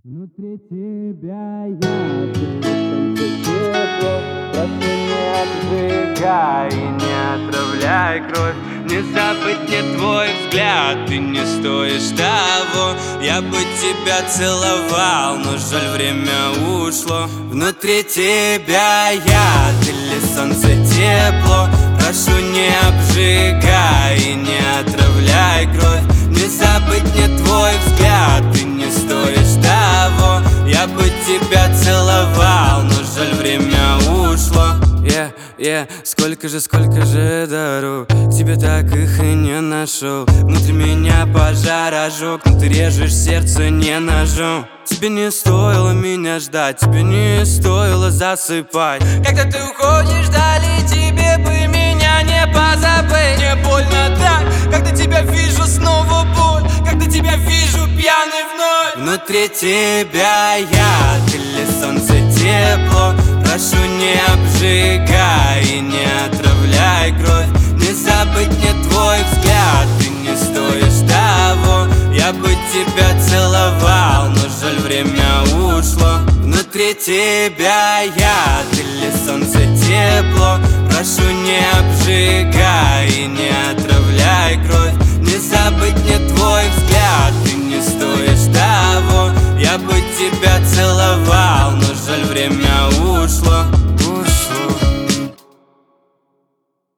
Внутри тебя я, прошу, не обжигай и не отравляй кровь. Не забыть мне твой взгляд, ты не стоишь того. Я бы тебя целовал, но жаль, время ушло. Внутри тебя я, ты ли солнце, тепло. Прошу, не обжигай и не отравляй кровь. Не забыть мне твой взгляд, ты не стоишь того. Я бы тебя целовал, но жаль, время ушло. Сколько же дорог, к тебе так их и не нашел. Внутри меня пожар ожег, но ты режешь сердце не ножом. Тебе не стоило меня ждать, тебе не стоило засыпать. Когда ты уходишь вдали, тебе бы меня не позабыть. Мне больно так, когда тебя вижу, снова боль. Когда тебя вижу пьяный вновь. Внутри тебя я, ты ли солнце, тепло. Прошу, не обжигай и не отравляй кровь. Не забыть мне твой взгляд, ты не стоишь того. Я бы тебя целовал, но жаль, время ушло. Внутри тебя я, ты ли солнце, тепло. Прошу, не обжигай и не отравляй кровь. Не забыть мне твой взгляд.